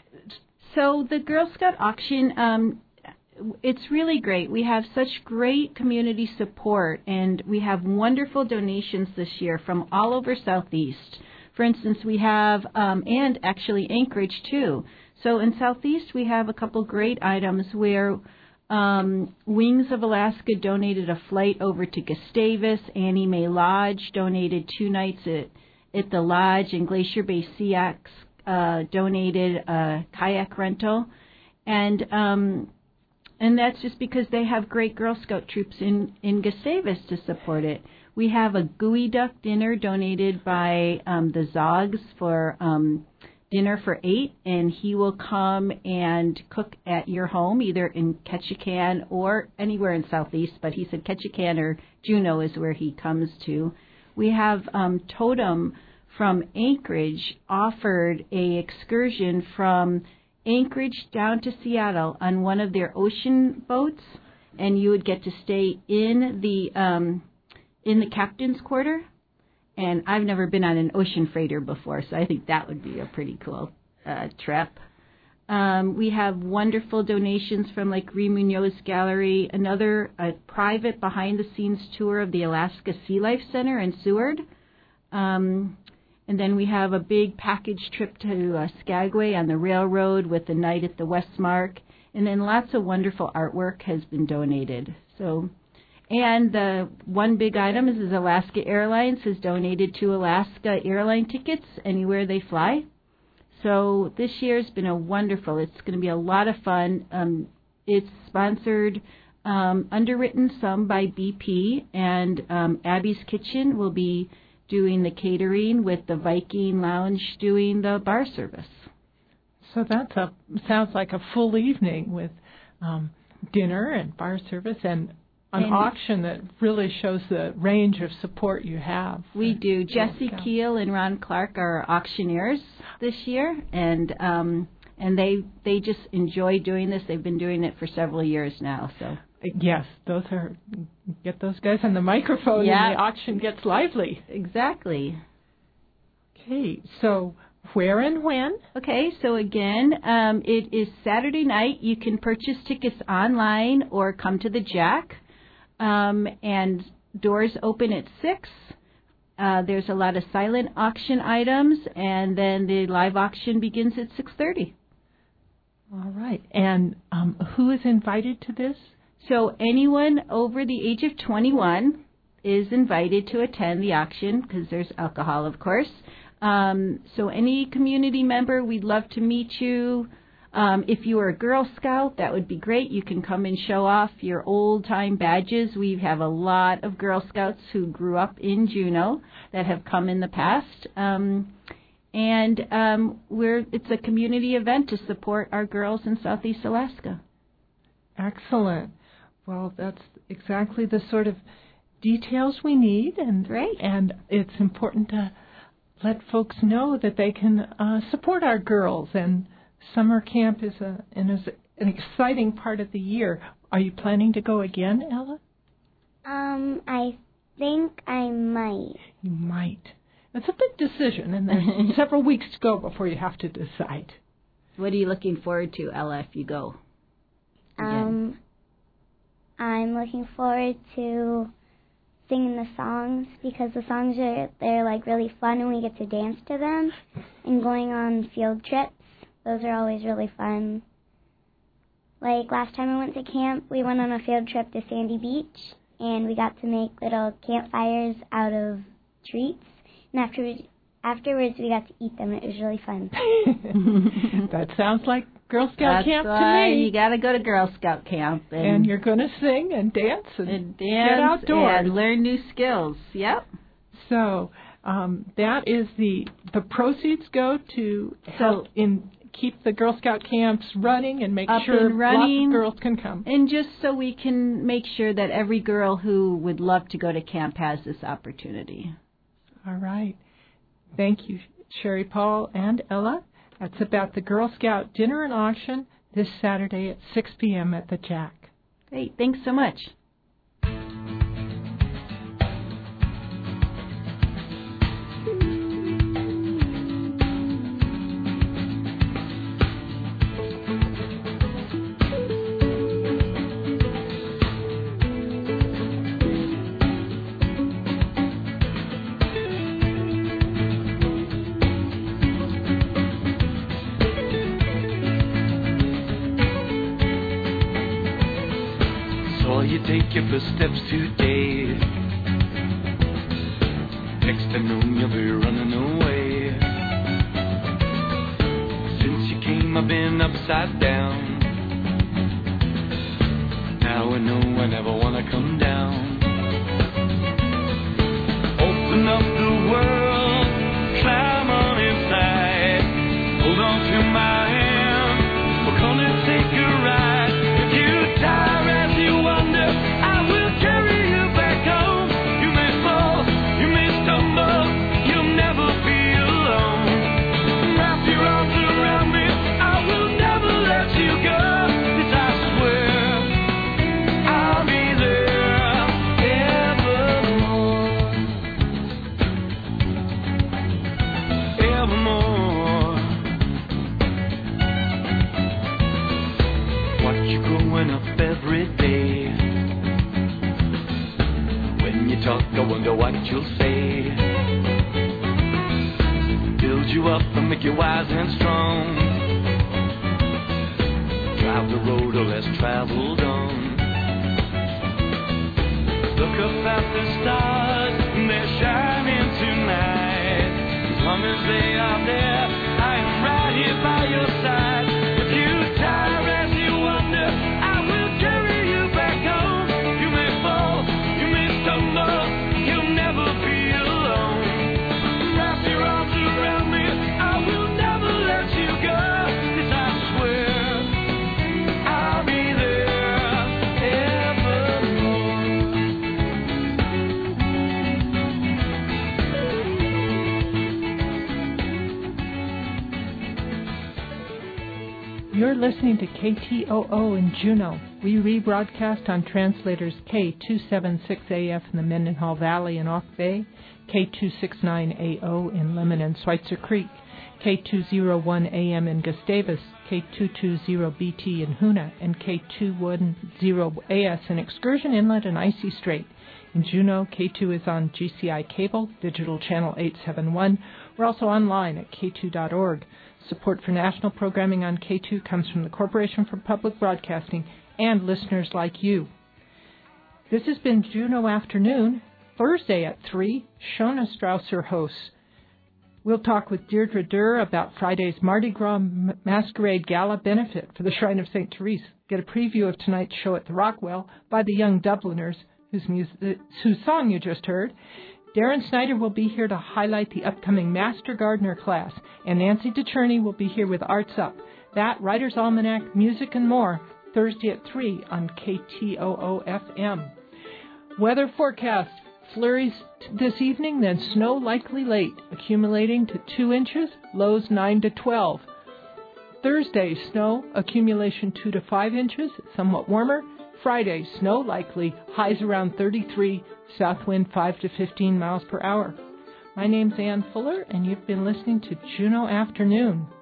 So the Girl Scout auction, um, it's really great. We have such great community support, and we have wonderful donations this year from all over Southeast. For instance, we have, um, and actually Anchorage too. So in Southeast, we have a couple great items where um, Wings of Alaska donated a flight over to Gustavus. Annie Mae Lodge donated two nights at, at the lodge, and Glacier Bay Sea Axe uh, donated a kayak rental. And um, and that's just because they have great Girl Scout troops in, in Gustavus to support it. We have a gooey duck dinner donated by um, the Zogs for um, dinner for eight, and he will come and cook at your home, either in Ketchikan or anywhere in Southeast, but he said Ketchikan or Juneau is where he comes to. We have um, Totem from Anchorage offered a excursion from Anchorage down to Seattle on one of their ocean boats, and you would get to stay in the um, in the captain's quarter. And I've never been on an ocean freighter before, so I think that would be a pretty cool uh, trip. Um, we have wonderful donations from like Ree Munoz Gallery, another a private behind-the-scenes tour of the Alaska Sea Life Center in Seward. Um, and then we have a big package trip to uh, Skagway on the railroad with a night at the Westmark. And then lots of wonderful artwork has been donated. So. And the one big item is, is Alaska Airlines has donated two Alaska airline tickets anywhere they fly. So this year's been a wonderful. It's going to be a lot of fun. Um, it's sponsored, um, underwritten some by B P, and um, Abby's Kitchen will be doing the catering with the Viking Lounge doing the bar service. So that's a sounds like a full evening with um, dinner and bar service and an and auction that really shows the range of support you have. We do. Jesse Keel and Ron Clark are auctioneers this year, and um, and they they just enjoy doing this. They've been doing it for several years now. So yes, those are get those guys on the microphone, yeah. and the auction gets lively. Exactly. Okay, so where and when? Okay, so again, um, it is Saturday night. You can purchase tickets online or come to the Jack. Um, and doors open at six. Uh, there's a lot of silent auction items, and then the live auction begins at six thirty. All right. And um, who is invited to this? So anyone over the age of twenty-one is invited to attend the auction because there's alcohol, of course. Um, so any community member, we'd love to meet you. Um, if you are a Girl Scout, that would be great. You can come and show off your old-time badges. We have a lot of Girl Scouts who grew up in Juneau that have come in the past. Um, and um, we're it's a community event to support our girls in Southeast Alaska. Excellent. Well, that's exactly the sort of details we need. And, great. And it's important to let folks know that they can uh, support our girls. And summer camp is, a, and is an exciting part of the year. Are you planning to go again, Ella? Um, I think I might. You might. It's a big decision, and there's several weeks to go before you have to decide. What are you looking forward to, Ella, if you go again? Um, I'm looking forward to singing the songs because the songs are they're like really fun and we get to dance to them, and going on field trips. Those are always really fun. Like last time I went to camp, we went on a field trip to Sandy Beach, and we got to make little campfires out of treats. And afterwards, afterwards we got to eat them. It was really fun. That sounds like Girl Scout That's camp why to me. You got to go to Girl Scout camp. And, and you're going to sing and dance and, and dance get outdoors. And learn new skills. Yep. So Um, that is the the proceeds go to help So- in keep the Girl Scout camps running and make Up sure and running, lots of girls can come. And just so we can make sure that every girl who would love to go to camp has this opportunity. All right. Thank you, Sherry Paul and Ella. That's about the Girl Scout dinner and auction this Saturday at six p.m. at the Jack. Great. Thanks so much. Take your first steps today. Next to noon you'll be running away. Since you came I've been upside down. Now I know I never wanna come down. Open up the world, climb on inside. Hold on to my hand, we're gonna take a ride. If you tire as you wonder, I will carry you back home. You may fall, you may stumble, you'll never be alone. Wrap your arms around me, I will never let you go. 'Cause I swear I'll be there evermore, evermore. Watch you growing up every day. Talk, I wonder what you'll say. Build you up and make you wise and strong. Drive the road a less traveled on. Look up at the stars, they're shining tonight. As long as they are there, I am right here by your side. If you tire as you wonder, I will carry you back home. You may fall, you may stumble, you'll never be alone. Wrap your arms around me, I will never let you go. 'Cause I swear I'll be there evermore. You're listening to K T O O in Juneau. We rebroadcast on translators K two seventy-six A F in the Mendenhall Valley in Auk Bay, K two sixty-nine A O in Lemon and Schweitzer Creek, K two oh one A M in Gustavus, K two twenty B T in Hoonah, and K two ten A S in Excursion Inlet and Icy Strait. In Juneau, K two is on G C I Cable, Digital Channel eight seventy-one. We're also online at K two dot org. Support for national programming on K two comes from the Corporation for Public Broadcasting and listeners like you. This has been Juneau Afternoon, Thursday at three. Shona Strausser hosts. We'll talk with Deirdre Durr about Friday's Mardi Gras Masquerade Gala benefit for the Shrine of Saint Therese. Get a preview of tonight's show at the Rockwell by the Young Dubliners, whose, music, whose song you just heard. Darren Snyder will be here to highlight the upcoming Master Gardener class, and Nancy DeCherney will be here with Arts Up. That, Writer's Almanac, music, and more, Thursday at three on K T O O F M. Weather forecast, flurries this evening, then snow likely late, accumulating to two inches, lows nine to twelve. Thursday, snow, accumulation two to five inches, somewhat warmer. Friday, snow likely, highs around thirty-three, south wind five to fifteen miles per hour. My name's Ann Fuller, and you've been listening to Juneau Afternoon.